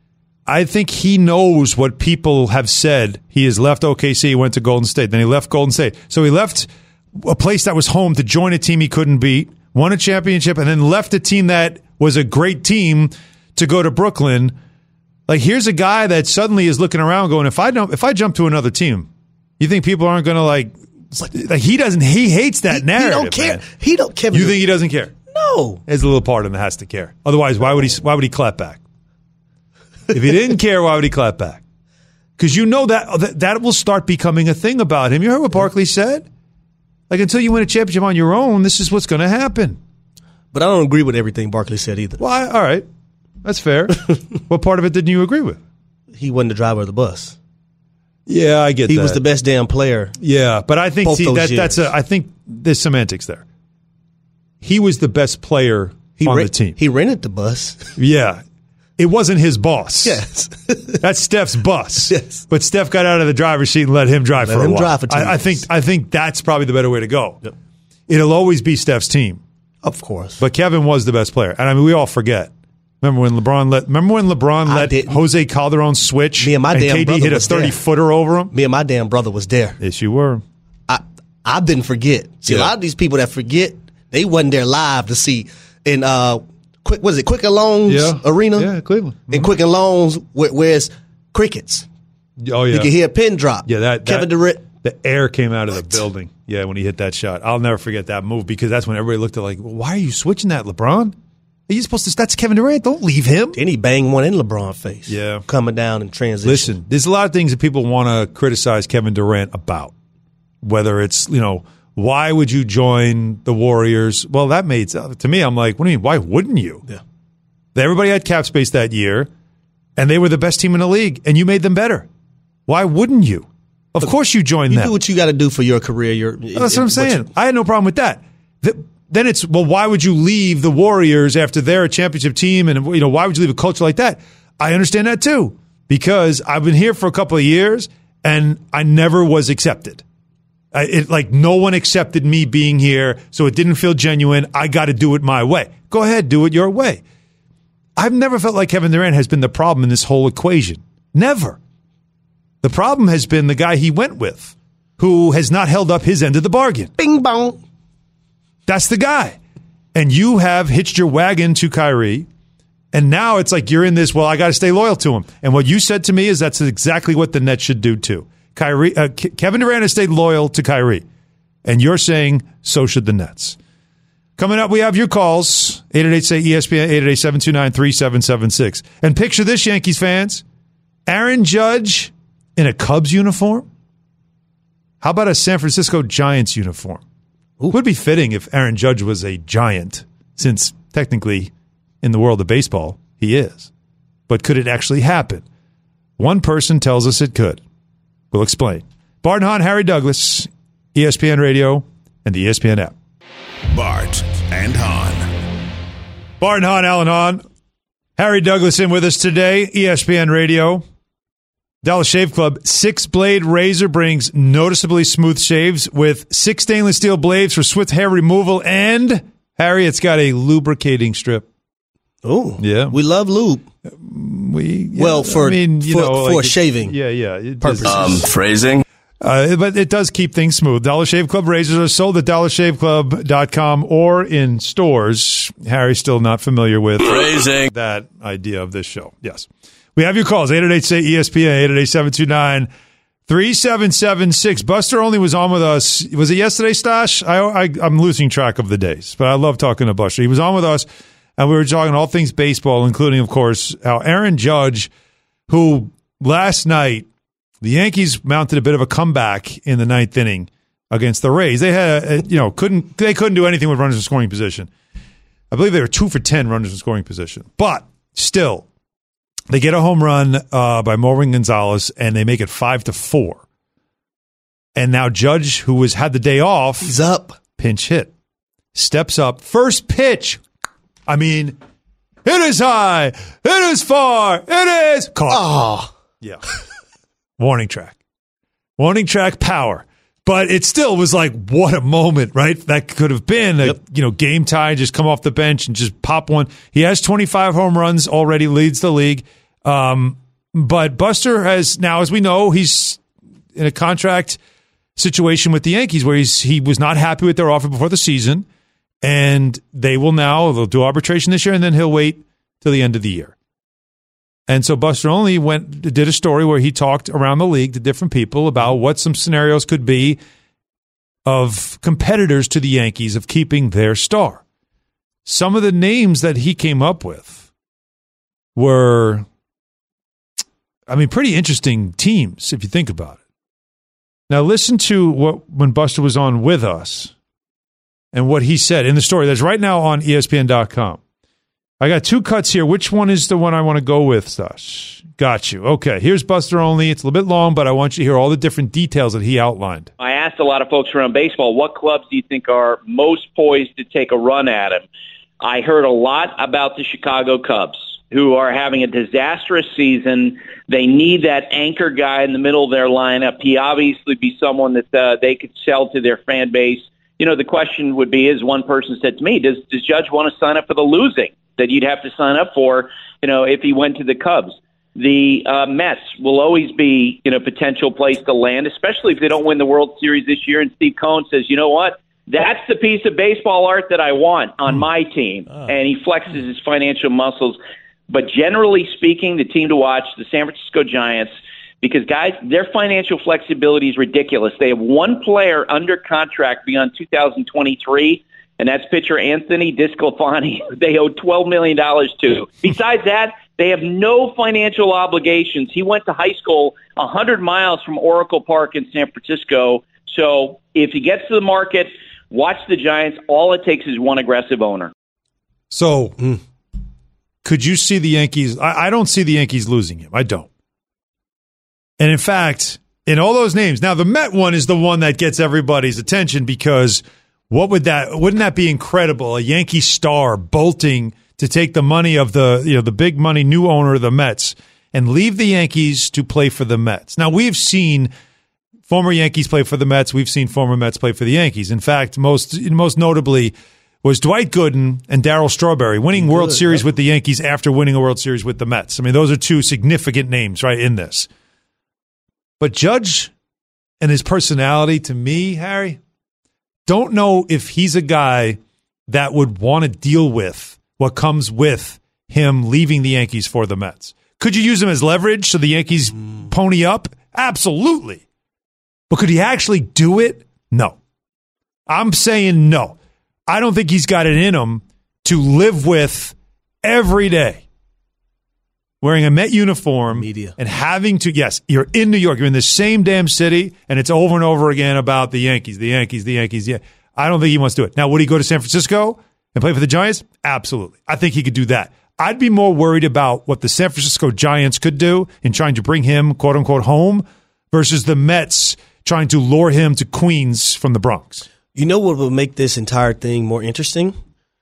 [SPEAKER 2] I think he knows what people have said. He has left O K C, he went to Golden State, then he left Golden State. So he left a place that was home to join a team he couldn't beat, won a championship, and then left a team that was a great team to go to Brooklyn. Like, here's a guy that suddenly is looking around going, if I don't if I jump to another team, you think people aren't going to like, like he doesn't he hates that
[SPEAKER 3] He,
[SPEAKER 2] narrative.
[SPEAKER 3] he don't care.
[SPEAKER 2] man.
[SPEAKER 3] He don't. Kevin.
[SPEAKER 2] You think he doesn't care?
[SPEAKER 3] No. No.
[SPEAKER 2] There's a little part of him that has to care. Otherwise, why would he? Why would he clap back? If he didn't care, why would he clap back? Because you know that, that that will start becoming a thing about him. You heard what Barkley said? Like, until you win a championship on your own, this is what's going to happen.
[SPEAKER 3] But I don't agree with everything Barkley said either.
[SPEAKER 2] Well, I, all right. That's fair. What part of it didn't you agree with?
[SPEAKER 3] He wasn't the driver of the bus.
[SPEAKER 2] Yeah, I get
[SPEAKER 3] he
[SPEAKER 2] that.
[SPEAKER 3] He was the best damn player.
[SPEAKER 2] Yeah, but I think
[SPEAKER 3] both
[SPEAKER 2] see,
[SPEAKER 3] those
[SPEAKER 2] that,
[SPEAKER 3] years.
[SPEAKER 2] that's a, I think there's semantics there. He was the best player
[SPEAKER 3] he
[SPEAKER 2] on
[SPEAKER 3] re-
[SPEAKER 2] the team.
[SPEAKER 3] He rented the bus.
[SPEAKER 2] Yeah. It wasn't his boss.
[SPEAKER 3] Yes.
[SPEAKER 2] That's Steph's bus.
[SPEAKER 3] Yes.
[SPEAKER 2] But Steph got out of the driver's seat and let him drive
[SPEAKER 3] let
[SPEAKER 2] for a
[SPEAKER 3] him
[SPEAKER 2] while.
[SPEAKER 3] Drive for two
[SPEAKER 2] I, I think I think that's probably the better way to go.
[SPEAKER 3] Yep.
[SPEAKER 2] It'll always be Steph's team.
[SPEAKER 3] Of course.
[SPEAKER 2] But Kevin was the best player. And I mean, we all forget. Remember when LeBron let remember when LeBron
[SPEAKER 3] I
[SPEAKER 2] let
[SPEAKER 3] didn't.
[SPEAKER 2] Jose Calderon switch
[SPEAKER 3] Me and my
[SPEAKER 2] and
[SPEAKER 3] damn
[SPEAKER 2] K D
[SPEAKER 3] brother
[SPEAKER 2] hit a
[SPEAKER 3] was there.
[SPEAKER 2] thirty-footer over him?
[SPEAKER 3] Me and my damn brother was there.
[SPEAKER 2] Yes, you were.
[SPEAKER 3] I I didn't forget. See,
[SPEAKER 2] Yeah.
[SPEAKER 3] a lot of these people that forget, they wasn't there live to see. In uh, quick, was it Quicken Loans
[SPEAKER 2] Yeah.
[SPEAKER 3] Arena?
[SPEAKER 2] Yeah, Cleveland.
[SPEAKER 3] In Quicken Loans, where, where's crickets?
[SPEAKER 2] Oh, yeah.
[SPEAKER 3] You can hear a pin drop.
[SPEAKER 2] Yeah, that,
[SPEAKER 3] Kevin
[SPEAKER 2] that
[SPEAKER 3] Durant.
[SPEAKER 2] the air came out of the building. Yeah, when he hit that shot. I'll never forget that move because that's when everybody looked at like, well, why are you switching that, LeBron? Are you supposed to? That's Kevin Durant. Don't leave him.
[SPEAKER 3] Then he banged one in LeBron's face.
[SPEAKER 2] Yeah.
[SPEAKER 3] Coming down in transition.
[SPEAKER 2] Listen, there's a lot of things that people want to criticize Kevin Durant about. Whether it's, you know, why would you join the Warriors? Well, that made to me, I'm like, what do you mean? Why wouldn't you?
[SPEAKER 3] Yeah.
[SPEAKER 2] Everybody had cap space that year, and they were the best team in the league, and you made them better. Why wouldn't you? Of
[SPEAKER 3] Look,
[SPEAKER 2] course you join
[SPEAKER 3] You
[SPEAKER 2] them.
[SPEAKER 3] do what you got to do for your career. Your,
[SPEAKER 2] That's what I'm saying.
[SPEAKER 3] you-
[SPEAKER 2] I had no problem with that. The, then it's, well, why would you leave the Warriors after they're a championship team? And, you know, why would you leave a culture like that? I understand that too, because I've been here for a couple of years and I never was accepted. I, it, like, no one accepted me being here, so it didn't feel genuine. I got to do it my way. Go ahead, do it your way. I've never felt like Kevin Durant has been the problem in this whole equation. Never. The problem has been the guy he went with, who has not held up his end of the bargain.
[SPEAKER 3] Bing bong.
[SPEAKER 2] That's the guy. And you have hitched your wagon to Kyrie, and now it's like you're in this, well, I got to stay loyal to him. And what you said to me is that's exactly what the Nets should do too. Kyrie, uh, K- Kevin Durant has stayed loyal to Kyrie, and you're saying so should the Nets. Coming up, we have your calls, eight eight eight, say E S P N, eight eight eight, seven two nine, three seven seven six. And picture this, Yankees fans, Aaron Judge in a Cubs uniform? How about a San Francisco Giants uniform? It would be fitting if Aaron Judge was a Giant, since technically in the world of baseball, he is. But could it actually happen? One person tells us it could. We'll explain. Bart and Hahn, Harry Douglas, E S P N Radio, and the E S P N app.
[SPEAKER 1] Bart and Hahn.
[SPEAKER 2] Bart and Hahn, Alan Hahn. Harry Douglas in with us today, E S P N Radio. Dallas Shave Club, six-blade razor brings noticeably smooth shaves with six stainless steel blades for swift hair removal. And, Harry, it's got a lubricating strip.
[SPEAKER 3] Oh,
[SPEAKER 2] Yeah.
[SPEAKER 3] We love lube.
[SPEAKER 2] We yeah,
[SPEAKER 3] Well, for-
[SPEAKER 2] I mean, you
[SPEAKER 3] for-
[SPEAKER 2] know,
[SPEAKER 3] for
[SPEAKER 2] like it-
[SPEAKER 3] shaving
[SPEAKER 2] Yeah, yeah. It
[SPEAKER 3] purposes.
[SPEAKER 2] does-
[SPEAKER 3] Um,
[SPEAKER 4] phrasing.
[SPEAKER 2] Uh, but it does keep things smooth. Dollar Shave Club razors are sold at dollar shave club dot com or in stores. Harry's still not familiar with
[SPEAKER 4] Phrasing.
[SPEAKER 2] that idea of this show. Yes. We have your calls. eight eight eight, say E S P N, eight eight eight, seven two nine, three seven seven six. Buster only was on with us. Was it yesterday, Stash? I, I, I'm losing track of the days, but I love talking to Buster. He was on with us, and we were talking all things baseball, including, of course, how Aaron Judge, who last night, the Yankees mounted a bit of a comeback in the ninth inning against the Rays. They had, a, you know, couldn't they couldn't do anything with runners in scoring position. I believe they were two for ten runners in scoring position, but still, they get a home run uh, by Marwin Gonzalez, and they make it five to four. And now Judge, who was had the day off,
[SPEAKER 3] He's up.
[SPEAKER 2] pinch hit, steps up, first pitch. I mean, it is high, it is far, it is caught.
[SPEAKER 3] Oh,
[SPEAKER 2] Yeah. Warning track. Warning track power. But it still was like, what a moment, right? That could have been a
[SPEAKER 3] Yep.
[SPEAKER 2] you know game tie, just come off the bench and just pop one. He has twenty-five home runs already, leads the league. Um, but Buster has now, as we know, he's in a contract situation with the Yankees where he's he was not happy with their offer before the season. And they will now, they'll do arbitration this year, and then he'll wait till the end of the year. And so Buster Olney went did a story where he talked around the league to different people about what some scenarios could be of competitors to the Yankees of keeping their star. some of the names that he came up with were, I mean, pretty interesting teams if you think about it. Now listen to what when Buster was on with us and what he said in the story that's right now on E S P N dot com. I got two cuts here. Which one is the one I want to go with, Stash? Got you. Okay, here's Buster only. It's a little bit long, but I want you to hear all the different details that he outlined.
[SPEAKER 12] I asked a lot of folks around baseball, what clubs do you think are most poised to take a run at him? I heard a lot about the Chicago Cubs, who are having a disastrous season. They need that anchor guy in the middle of their lineup. He obviously be someone that uh, they could sell to their fan base. You know, the question would be, as one person said to me, does, does Judge want to sign up for the losing that you'd have to sign up for, you know, if he went to the Cubs? The uh, Mets will always be, you know, potential place to land, especially if they don't win the World Series this year. And Steve Cohen says, you know what? That's the piece of baseball art that I want on my team. Oh. And he flexes his financial muscles. But generally speaking, the team to watch, the San Francisco Giants, because, guys, their financial flexibility is ridiculous. They have one player under contract beyond two thousand twenty-three, and that's pitcher Anthony DeSclafani. They owe twelve million dollars to. Besides that, they have no financial obligations. He went to high school one hundred miles from Oracle Park in San Francisco. So if he gets to the market, watch the Giants. All it takes is one aggressive owner.
[SPEAKER 2] So mm. could you see the Yankees? I, I don't see the Yankees losing him. I don't. And in fact, in all those names, now the Met one is the one that gets everybody's attention because what would that, wouldn't that be incredible? A Yankee star bolting to take the money of the, you know, the big money new owner of the Mets and leave the Yankees to play for the Mets. Now we've seen former Yankees play for the Mets. We've seen former Mets play for the Yankees. In fact, most, most notably was Dwight Gooden and Darryl Strawberry winning Good. World Series with the Yankees after winning a World Series with the Mets. I mean, those are two significant names right in this. But Judge and his personality, to me, Harry, don't know if he's a guy that would want to deal with what comes with him leaving the Yankees for the Mets. Could you use him as leverage so the Yankees mm. pony up? Absolutely. But could he actually do it? No. I'm saying no. I don't think he's got it in him to live with every day wearing a Met uniform Media. and having to, yes, you're in New York. You're in the same damn city, and it's over and over again about the Yankees, the Yankees, the Yankees. Yeah, I don't think he wants to do it. Now, would he go to San Francisco and play for the Giants? Absolutely. I think he could do that. I'd be more worried about what the San Francisco Giants could do in trying to bring him, quote unquote, home versus the Mets trying to lure him to Queens from the Bronx.
[SPEAKER 3] You know what would make this entire thing more interesting?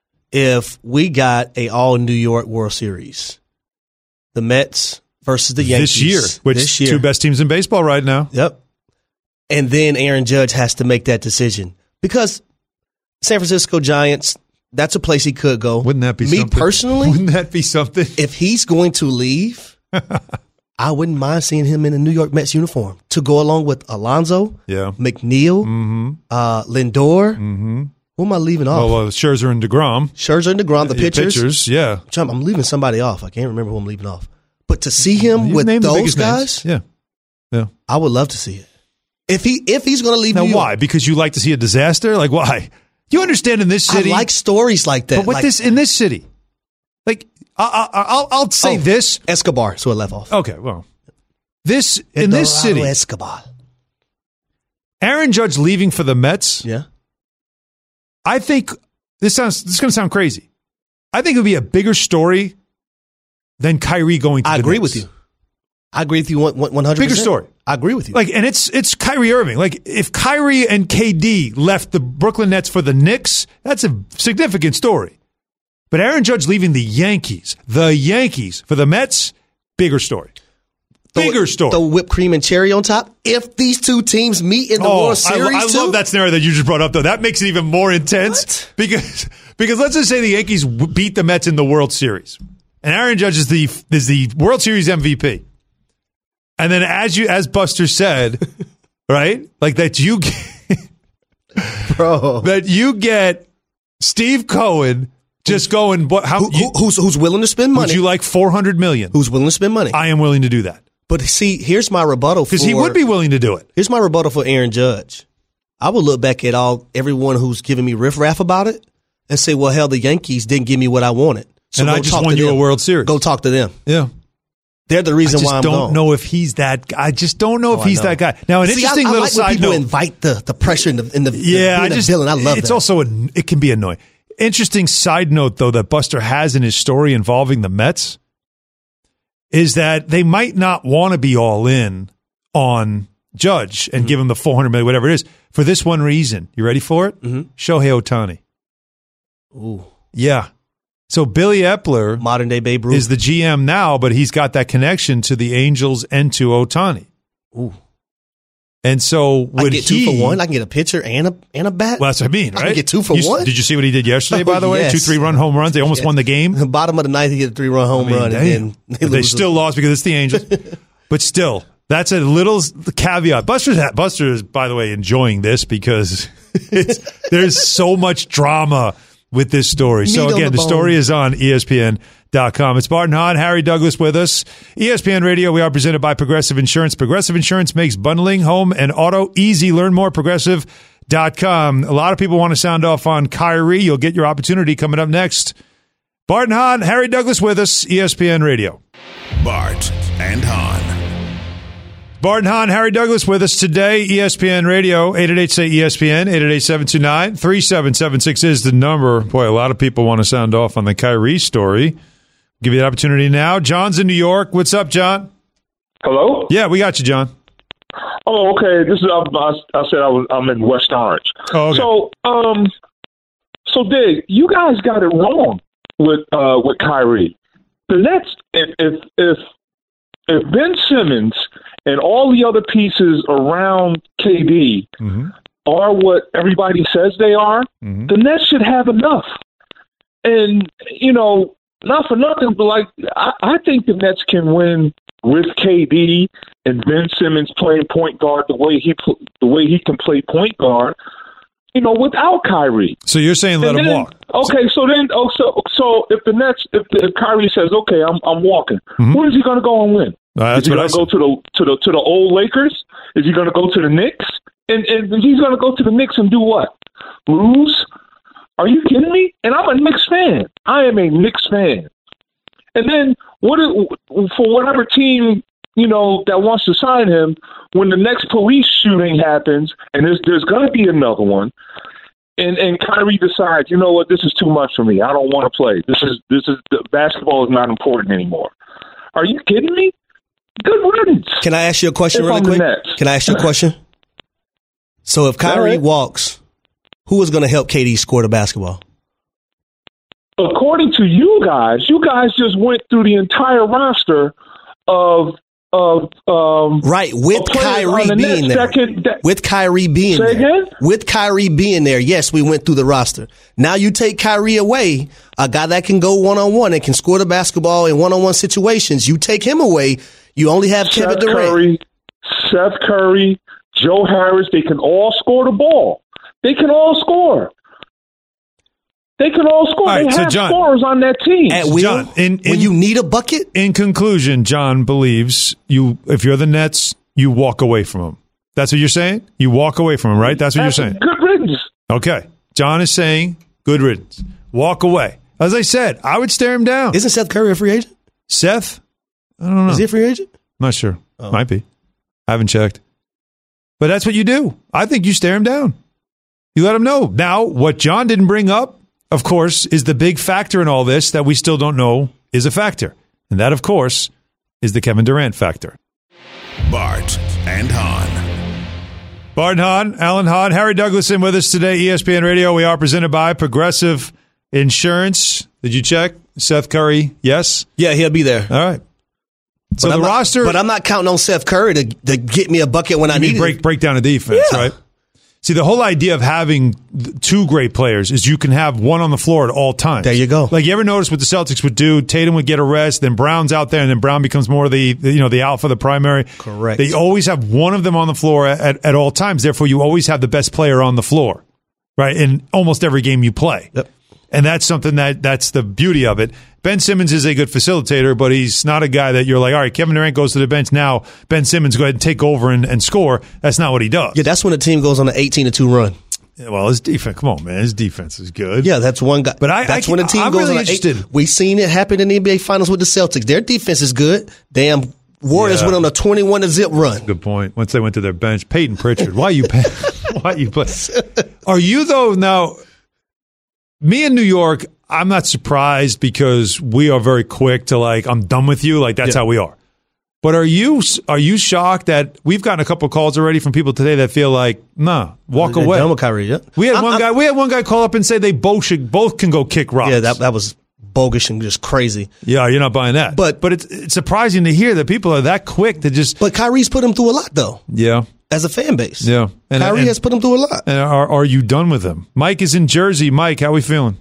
[SPEAKER 3] If we got a all New York World Series. The Mets versus the Yankees.
[SPEAKER 2] This year, which this year. Two best teams in baseball right now.
[SPEAKER 3] Yep. And then Aaron Judge has to make that decision. Because San Francisco Giants, that's a place he could go.
[SPEAKER 2] Wouldn't that be
[SPEAKER 3] Me
[SPEAKER 2] something?
[SPEAKER 3] Me personally.
[SPEAKER 2] Wouldn't that be something?
[SPEAKER 3] If he's going to leave, I wouldn't mind seeing him in a New York Mets uniform to go along with Alonso,
[SPEAKER 2] yeah.
[SPEAKER 3] McNeil,
[SPEAKER 2] mm-hmm.
[SPEAKER 3] uh, Lindor.
[SPEAKER 2] Mm-hmm.
[SPEAKER 3] Who am I leaving off?
[SPEAKER 2] Well, uh, Scherzer and DeGrom.
[SPEAKER 3] Scherzer and DeGrom, the pitchers.
[SPEAKER 2] pitchers yeah.
[SPEAKER 3] I'm leaving somebody off. I can't remember who I'm leaving off. But to see him you with those guys,
[SPEAKER 2] names. yeah, yeah,
[SPEAKER 3] I would love to see it. If he if he's going to leave
[SPEAKER 2] now,
[SPEAKER 3] New York.
[SPEAKER 2] why? Because you like to see a disaster? Like, why? You understand in this city?
[SPEAKER 3] I like stories like that.
[SPEAKER 2] But with
[SPEAKER 3] like,
[SPEAKER 2] this in this city, like, I, I, I'll I'll say
[SPEAKER 3] oh,
[SPEAKER 2] this.
[SPEAKER 3] Escobar, so I left off.
[SPEAKER 2] Okay, well, this in this city,
[SPEAKER 3] Escobar.
[SPEAKER 2] Aaron Judge leaving for the Mets.
[SPEAKER 3] Yeah.
[SPEAKER 2] I think this sounds this is going to sound crazy. I think it would be a bigger story than Kyrie going to
[SPEAKER 3] I
[SPEAKER 2] the
[SPEAKER 3] agree
[SPEAKER 2] Knicks.
[SPEAKER 3] with you. I agree with you one hundred percent.
[SPEAKER 2] Bigger story.
[SPEAKER 3] I agree with you.
[SPEAKER 2] Like, and it's it's Kyrie Irving. Like, if Kyrie and K D left the Brooklyn Nets for the Knicks, that's a significant story. But Aaron Judge leaving the Yankees, the Yankees for the Mets, bigger story. Bigger
[SPEAKER 3] the,
[SPEAKER 2] story.
[SPEAKER 3] The whipped cream and cherry on top. If these two teams meet in the
[SPEAKER 2] oh,
[SPEAKER 3] World Series,
[SPEAKER 2] I, I
[SPEAKER 3] too,
[SPEAKER 2] love that scenario that you just brought up, though. That makes it even more intense
[SPEAKER 3] what?
[SPEAKER 2] because because let's just say the Yankees beat the Mets in the World Series, and Aaron Judge is the is the World Series M V P. And then, as you as Buster said, right, like that you get,
[SPEAKER 3] bro,
[SPEAKER 2] that you get Steve Cohen. Just going, what? How?
[SPEAKER 3] Who, who, who's who's willing to spend money?
[SPEAKER 2] Would you like four hundred million?
[SPEAKER 3] Who's willing to spend money?
[SPEAKER 2] I am willing to do that.
[SPEAKER 3] But see, here's my rebuttal for
[SPEAKER 2] because he would be willing to do it.
[SPEAKER 3] Here's my rebuttal for Aaron Judge. I would look back at all everyone who's giving me riffraff about it and say, well, hell, the Yankees didn't give me what I wanted. So
[SPEAKER 2] and I just won you
[SPEAKER 3] them.
[SPEAKER 2] a World Series.
[SPEAKER 3] Go talk to them.
[SPEAKER 2] Yeah.
[SPEAKER 3] They're the reason
[SPEAKER 2] I just
[SPEAKER 3] why I'm
[SPEAKER 2] don't
[SPEAKER 3] gone.
[SPEAKER 2] know if he's that guy. I just don't know
[SPEAKER 3] Oh,
[SPEAKER 2] if he's
[SPEAKER 3] I know.
[SPEAKER 2] that guy. Now, an
[SPEAKER 3] See,
[SPEAKER 2] interesting
[SPEAKER 3] I, I
[SPEAKER 2] little
[SPEAKER 3] like when
[SPEAKER 2] side
[SPEAKER 3] people
[SPEAKER 2] note.
[SPEAKER 3] invite the, the pressure in the, in the
[SPEAKER 2] Yeah,
[SPEAKER 3] the,
[SPEAKER 2] I just,
[SPEAKER 3] villain. I love
[SPEAKER 2] it's
[SPEAKER 3] that.
[SPEAKER 2] also, an, it can be annoying. Interesting side note, though, that Buster has in his story involving the Mets is that they might not want to be all in on Judge and mm-hmm. give him the four hundred million dollars, whatever it is, for this one reason. You ready for it?
[SPEAKER 3] Mm-hmm.
[SPEAKER 2] Shohei Ohtani.
[SPEAKER 3] Ooh.
[SPEAKER 2] Yeah. So Billy Epler
[SPEAKER 3] modern day Babe Ruth
[SPEAKER 2] is the G M now, but he's got that connection to the Angels and to Ohtani.
[SPEAKER 3] Ooh.
[SPEAKER 2] And so would
[SPEAKER 3] I can get
[SPEAKER 2] he,
[SPEAKER 3] two for one. I can get a pitcher and a and a bat.
[SPEAKER 2] Well, that's what I mean, right?
[SPEAKER 3] I can get two for
[SPEAKER 2] you,
[SPEAKER 3] one.
[SPEAKER 2] Did you see what he did yesterday, by the way?
[SPEAKER 3] Yes.
[SPEAKER 2] Two three-run home runs. They almost
[SPEAKER 3] yes.
[SPEAKER 2] won the game.
[SPEAKER 3] The bottom of the ninth, he hit a three-run home
[SPEAKER 2] I mean,
[SPEAKER 3] run.
[SPEAKER 2] damn.
[SPEAKER 3] And then they,
[SPEAKER 2] they still lost because it's the Angels. But still, that's a little caveat. Buster's, Buster is, by the way, enjoying this because it's, there's so much drama with this story. So,
[SPEAKER 3] Meat on
[SPEAKER 2] again,
[SPEAKER 3] the
[SPEAKER 2] the
[SPEAKER 3] bone.
[SPEAKER 2] story is on E S P N dot com. It's Bart and Hahn, Harry Douglas with us. E S P N Radio, we are presented by Progressive Insurance. Progressive Insurance makes bundling home and auto easy. Learn more at progressive dot com. A lot of people want to sound off on Kyrie. You'll get your opportunity coming up next. Bart and Hahn, Harry Douglas with us, E S P N Radio.
[SPEAKER 1] Bart and Hahn.
[SPEAKER 2] Bart and Hahn, Harry Douglas with us today, E S P N Radio, eight eight eight, say E S P N, eight eight eight, seven two nine, three seven seven six is the number. Boy, a lot of people want to sound off on the Kyrie story. Give you the opportunity now. John's in New York. What's up, John?
[SPEAKER 13] Hello?
[SPEAKER 2] Yeah, we got you, John.
[SPEAKER 13] Oh, okay. This is I, I said I was I'm in West Orange.
[SPEAKER 2] Oh, okay.
[SPEAKER 13] So, um, so Dig, you guys got it wrong with uh with Kyrie. The Nets, if if if, if Ben Simmons and all the other pieces around K D
[SPEAKER 2] mm-hmm.
[SPEAKER 13] are what everybody says they are,
[SPEAKER 2] mm-hmm.
[SPEAKER 13] the Nets should have enough. And you know, not for nothing, but like I, I think the Nets can win with K D and Ben Simmons playing point guard the way he the way he can play point guard, you know, without Kyrie.
[SPEAKER 2] So you're saying let
[SPEAKER 13] and
[SPEAKER 2] him
[SPEAKER 13] then,
[SPEAKER 2] walk?
[SPEAKER 13] Okay, so then, oh, so so if the Nets, if, if Kyrie says, okay, I'm I'm walking,
[SPEAKER 2] mm-hmm.
[SPEAKER 13] where is he going to go and win?
[SPEAKER 2] Uh, that's
[SPEAKER 13] is he
[SPEAKER 2] what I
[SPEAKER 13] going to go to the to the to the old Lakers? Is he going to go to the Knicks? And and he's going to go to the Knicks and do what? Lose? Are you kidding me? And I'm a Knicks fan. I am a Knicks fan. And then what is, for whatever team, you know, that wants to sign him, when the next police shooting happens, and there's there's going to be another one, and and Kyrie decides, you know what, this is too much for me. I don't want to play. This is this is the, basketball is not important anymore. Are you kidding me? Good riddance.
[SPEAKER 3] Can I ask you a question
[SPEAKER 13] If
[SPEAKER 3] really
[SPEAKER 13] I'm the
[SPEAKER 3] quick?
[SPEAKER 13] Nets.
[SPEAKER 3] Can I ask you a question? So if Kyrie
[SPEAKER 13] right.
[SPEAKER 3] walks, who is going to help K D score the basketball?
[SPEAKER 13] According to you guys, you guys just went through the entire roster of of um,
[SPEAKER 3] right with Kyrie
[SPEAKER 13] the
[SPEAKER 3] being there.
[SPEAKER 13] That can, that,
[SPEAKER 3] with Kyrie being
[SPEAKER 13] say
[SPEAKER 3] there.
[SPEAKER 13] Again?
[SPEAKER 3] With Kyrie being there, yes, we went through the roster. Now you take Kyrie away, a guy that can go one on one and can score the basketball in one on one situations. You take him away, you only have
[SPEAKER 13] Seth
[SPEAKER 3] Kevin Durant.
[SPEAKER 13] Curry, Seth Curry, Joe Harris. They can all score the ball. They can all score. They can all score.
[SPEAKER 2] All right,
[SPEAKER 13] they
[SPEAKER 2] so
[SPEAKER 13] have
[SPEAKER 2] John,
[SPEAKER 13] scorers on that team.
[SPEAKER 3] At will,
[SPEAKER 2] John, in, in,
[SPEAKER 3] when you need a bucket?
[SPEAKER 2] In conclusion, John believes you. If you're the Nets, you walk away from him. That's what you're saying? You walk away from him, right? That's what
[SPEAKER 13] That's
[SPEAKER 2] you're saying.
[SPEAKER 13] Good riddance.
[SPEAKER 2] Okay. John is saying good riddance. Walk away. As I said, I would stare him down.
[SPEAKER 3] Isn't Seth Curry a free agent?
[SPEAKER 2] Seth? I don't know.
[SPEAKER 3] Is he a free agent?
[SPEAKER 2] I'm not sure.
[SPEAKER 3] Oh.
[SPEAKER 2] Might be. I haven't checked. But that's what you do. I think you stare him down. You let him know. Now, what John didn't bring up, of course, is the big factor in all this that we still don't know is a factor. And that, of course, is the Kevin Durant factor.
[SPEAKER 1] Bart and Hahn.
[SPEAKER 2] Bart and Hahn, Alan Hahn, Harry Douglas in with us today, E S P N Radio. We are presented by Progressive Insurance. Did you check? Seth Curry, yes?
[SPEAKER 3] Yeah, he'll be there.
[SPEAKER 2] All right. So
[SPEAKER 3] but
[SPEAKER 2] the
[SPEAKER 3] I'm
[SPEAKER 2] roster...
[SPEAKER 3] Not, but I'm not counting on Seth Curry to, to get me a bucket when I need
[SPEAKER 2] break,
[SPEAKER 3] it.
[SPEAKER 2] break down a defense,
[SPEAKER 3] Yeah.
[SPEAKER 2] right? See, the whole idea of having two great players is you can have one on the floor at all times.
[SPEAKER 3] There you go.
[SPEAKER 2] Like, you ever notice what the Celtics would do? Tatum would get a rest, then Brown's out there, and then Brown becomes more the, the you know, the alpha, the primary.
[SPEAKER 3] Correct.
[SPEAKER 2] They always have one of them on the floor at, at all times. Therefore, you always have the best player on the floor, right, in almost every game you play.
[SPEAKER 3] Yep.
[SPEAKER 2] And that's something that that's the beauty of it. Ben Simmons is a good facilitator, but he's not a guy that you're like, all right, Kevin Durant goes to the bench now. Ben Simmons go ahead and take over and, and score. That's not what he does.
[SPEAKER 3] Yeah, that's when the team goes on an eighteen to two run.
[SPEAKER 2] Well, his defense. Come on, man. His defense is good.
[SPEAKER 3] Yeah, that's one guy.
[SPEAKER 2] But I,
[SPEAKER 3] that's
[SPEAKER 2] I,
[SPEAKER 3] when the team
[SPEAKER 2] I'm
[SPEAKER 3] goes
[SPEAKER 2] really
[SPEAKER 3] on
[SPEAKER 2] interested.
[SPEAKER 3] eight. We've seen it happen in the N B A Finals with the Celtics. Their defense is good. Damn, Warriors
[SPEAKER 2] Yeah.
[SPEAKER 3] went on a twenty-one to zip run.
[SPEAKER 2] Good point. Once they went to their bench, Peyton Pritchard. Why you? Pay, why you play? Are you though now? Me in New York, I'm not surprised because we are very quick to like, I'm done with you. Like that's
[SPEAKER 3] Yeah.
[SPEAKER 2] how we are. But are you are you shocked that we've gotten a couple of calls already from people today that feel like, nah, walk
[SPEAKER 3] They're
[SPEAKER 2] away?
[SPEAKER 3] done with Kyrie, yeah.
[SPEAKER 2] We had
[SPEAKER 3] I'm-
[SPEAKER 2] one
[SPEAKER 3] I'm-
[SPEAKER 2] guy. We had one guy call up and say they both should both can go kick rocks.
[SPEAKER 3] Yeah, that that was bogus and just crazy.
[SPEAKER 2] Yeah, you're not buying that. But but it's it's surprising to hear that people are that quick to just.
[SPEAKER 3] But Kyrie's put him through a lot, though,
[SPEAKER 2] Yeah.
[SPEAKER 3] as a fan base.
[SPEAKER 2] Yeah. And,
[SPEAKER 3] Kyrie
[SPEAKER 2] and-
[SPEAKER 3] has put him through a lot.
[SPEAKER 2] And are are you done with him? Mike is in Jersey. Mike, how we feeling?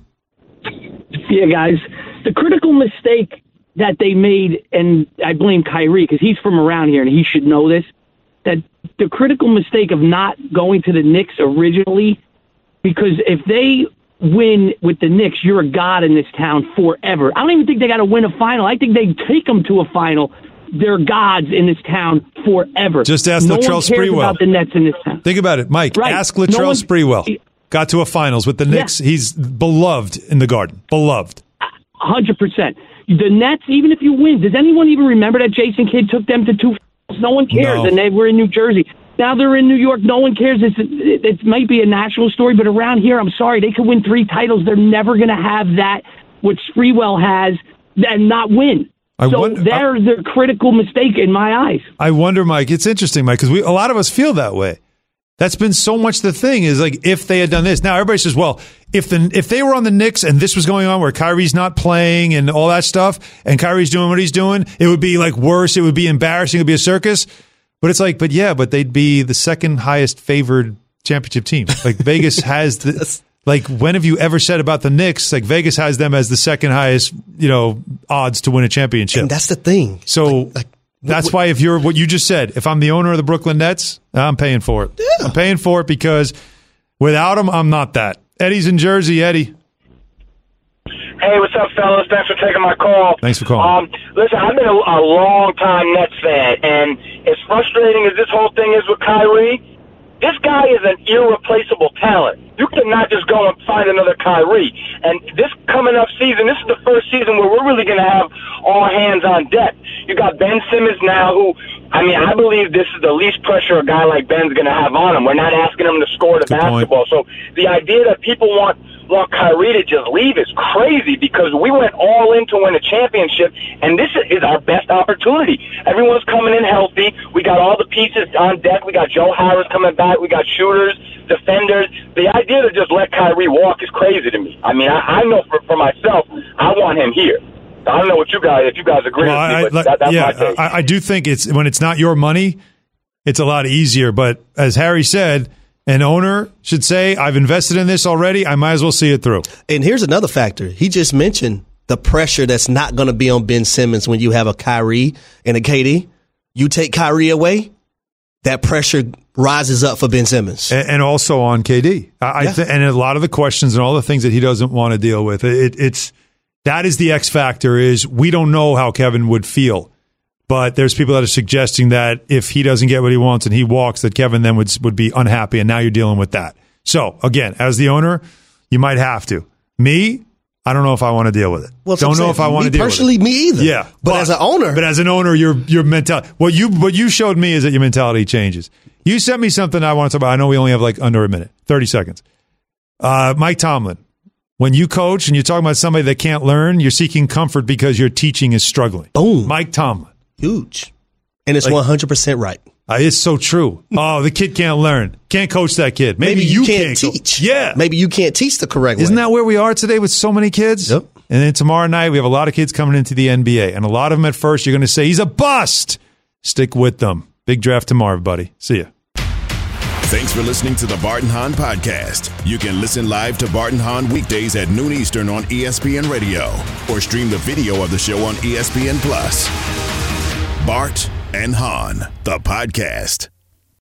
[SPEAKER 14] Yeah, guys, the critical mistake that they made, and I blame Kyrie because he's from around here and he should know this, that the critical mistake of not going to the Knicks originally, because if they win with the Knicks, you're a god in this town forever. I don't even think they got to win a final. I think they take them to a final. They're gods in this town forever.
[SPEAKER 2] Just ask
[SPEAKER 14] no
[SPEAKER 2] Latrell
[SPEAKER 14] one cares
[SPEAKER 2] Sprewell.
[SPEAKER 14] about the Nets in this town.
[SPEAKER 2] Think about it, Mike.
[SPEAKER 14] Right.
[SPEAKER 2] Ask
[SPEAKER 14] No
[SPEAKER 2] Latrell
[SPEAKER 14] one-
[SPEAKER 2] Sprewell. Got to a finals with the Knicks. He's beloved in the Garden. Beloved.
[SPEAKER 14] one hundred percent. The Nets, even if you win, does anyone even remember that Jason Kidd took them to two finals? No one cares.
[SPEAKER 2] No.
[SPEAKER 14] And they were in New Jersey. Now they're in New York. No one cares. It's, it, it might be a national story, but around here, I'm sorry, they could win three titles. They're never going to have that, what Sprewell has, and not win.
[SPEAKER 2] I
[SPEAKER 14] so
[SPEAKER 2] wonder-
[SPEAKER 14] there's a critical mistake in my eyes.
[SPEAKER 2] I wonder, Mike. It's interesting, Mike, because we a lot of us feel that way. That's been so much the thing is like if they had done this. Now everybody says, well, if the if they were on the Knicks and this was going on where Kyrie's not playing and all that stuff, and Kyrie's doing what he's doing, it would be like worse. It would be embarrassing. It would be a circus. But it's like, but yeah, but they'd be the second highest favored championship team. Like Vegas has the. Like, when have you ever said about the Knicks? Like, Vegas has them as the second highest, you know, odds to win a championship.
[SPEAKER 3] And that's the thing.
[SPEAKER 2] So
[SPEAKER 3] Like, like,
[SPEAKER 2] that's
[SPEAKER 3] what-
[SPEAKER 2] why if you're what you just said, if I'm the owner of the Brooklyn Nets, I'm paying for it.
[SPEAKER 3] Yeah.
[SPEAKER 2] I'm paying for it because without them, I'm not that. Eddie's in Jersey. Eddie.
[SPEAKER 15] Hey, what's up, fellas? Thanks for taking my call.
[SPEAKER 2] Thanks for calling.
[SPEAKER 15] Um, listen, I've been a, a long-time Nets fan, and as frustrating as this whole thing is with Kyrie, this guy is an irreplaceable talent. You cannot just go and find another Kyrie. And this coming up season, this is the first season where we're really going to have all hands on deck. You got Ben Simmons now, who, I mean, I believe this is the least pressure a guy like Ben's going to have on him. We're not asking him to score the
[SPEAKER 2] Good point.
[SPEAKER 15] basketball. So the idea that people want want Kyrie to just leave is crazy because we went all in to win a championship, and this is our best opportunity. Everyone's coming in healthy. We got all the pieces on deck. We got Joe Harris coming back. We got shooters, defenders. The idea to just let Kyrie walk is crazy to me. I mean, I, I know for, for myself, I want him here. I don't know what you guys, if you guys agree
[SPEAKER 2] Well,
[SPEAKER 15] with me,
[SPEAKER 2] I,
[SPEAKER 15] but
[SPEAKER 2] like-
[SPEAKER 15] that, that's
[SPEAKER 2] yeah,
[SPEAKER 15] my take.
[SPEAKER 2] I, I do think it's when it's not your money, it's a lot easier. But as Harry said, an owner should say, I've invested in this already. I might as well see it through.
[SPEAKER 3] And here's another factor. He just mentioned the pressure that's not going to be on Ben Simmons when you have a Kyrie and a K D. You take Kyrie away, that pressure rises up for Ben Simmons.
[SPEAKER 2] And, and also on K D. I, I
[SPEAKER 3] Yeah.
[SPEAKER 2] th- and a lot of the questions and all the things that he doesn't want to deal with. It, it's that is the X factor is we don't know how Kevin would feel. But there's people that are suggesting that if he doesn't get what he wants and he walks, that Kevin then would would be unhappy, and now you're dealing with that. So again, as the owner, you might have to. Me, I don't know if I want to deal with it.
[SPEAKER 3] Well, that's
[SPEAKER 2] don't
[SPEAKER 3] what
[SPEAKER 2] know
[SPEAKER 3] I'm
[SPEAKER 2] if I
[SPEAKER 3] saying.
[SPEAKER 2] want to
[SPEAKER 3] Me
[SPEAKER 2] deal
[SPEAKER 3] personally,
[SPEAKER 2] with it.
[SPEAKER 3] me either.
[SPEAKER 2] Yeah,
[SPEAKER 3] But as an owner-
[SPEAKER 2] but as an owner, your your mentality. What you what you showed me is that your mentality changes. You sent me something I want to talk about. I know we only have like under a minute, thirty seconds. Uh, Mike Tomlin. When you coach and you're talking about somebody that can't learn, you're seeking comfort because your teaching is struggling.
[SPEAKER 3] Boom.
[SPEAKER 2] Mike Tomlin.
[SPEAKER 3] Huge. And it's
[SPEAKER 2] Like-
[SPEAKER 3] one hundred percent right.
[SPEAKER 2] Uh, it's so true. Oh, the kid can't learn. Can't coach that kid. Maybe,
[SPEAKER 3] you,
[SPEAKER 2] you
[SPEAKER 3] can't,
[SPEAKER 2] co-
[SPEAKER 3] teach.
[SPEAKER 2] Yeah.
[SPEAKER 3] Maybe you can't teach the correct
[SPEAKER 2] Isn't
[SPEAKER 3] way.
[SPEAKER 2] that where we are today with so many kids?
[SPEAKER 3] Yep.
[SPEAKER 2] And then tomorrow night, we have a lot of kids coming into the N B A. And a lot of them at first, you're going to say, he's a bust. Stick with them. Big draft tomorrow, everybody. See ya.
[SPEAKER 1] Thanks for listening to the Bart and Hahn Podcast. You can listen live to Bart and Hahn weekdays at noon Eastern on E S P N Radio or stream the video of the show on E S P N Plus. Bart and Hahn, the podcast.